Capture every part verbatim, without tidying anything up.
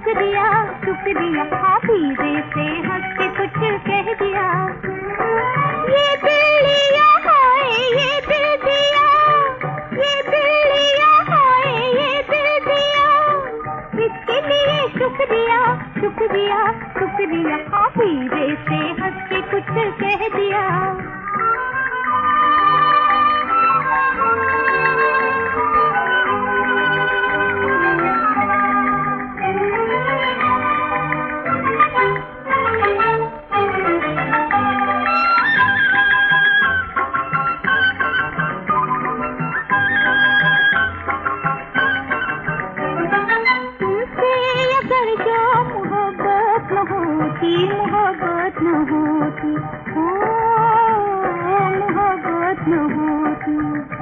शुक्रिया शुक्रिया, हाँ धीरे से हंस के कुछ कह दिया। ये दिल लिया हाय ये दिल दिया, ये दिल लिया हाय ये दिल दिया, इसके लिए शुक्रिया शुक्रिया शुक्रिया, हाँ धीरे से हंस के कुछ कह दिया। मोहब्बत न होती, ओ मोहब्बत न होती,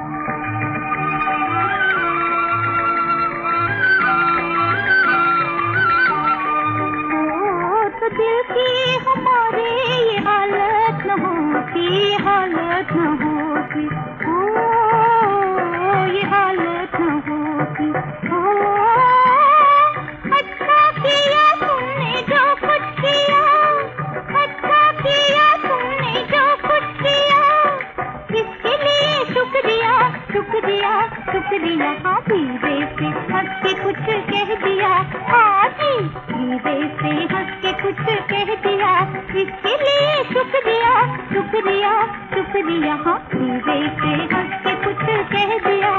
ओ तो दिल की हमारे ये हालत न होती, हालत न होती, ओ ये हालत न होती। ओ अच्छा किया तुमने जो कुछ किया, अच्छा किया तुमने जो कुछ किया, इसके लिए शुक्रिया शुक्रिया शुक्रिया, हाँ धीरे से हंस के कुछ कह दिया। हाँ जी धीरे से हंस के कुछ कह दिया, इसके लिए शुक्रिया शुक्रिया शुक्रिया, हाँ धीरे से हंस के कुछ कह दिया।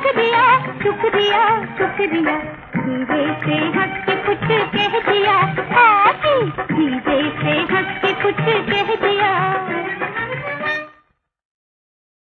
शुक्रिया शुक्रिया, धीरे से हंस के कुछ कह दिया।